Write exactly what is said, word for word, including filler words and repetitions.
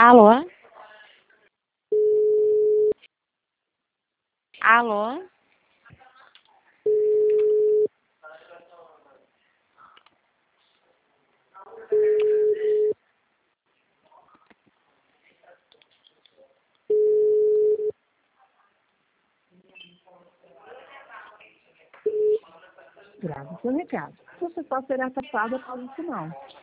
Alô? Alô? Grave seu recado. Você só será taxada após o sinal.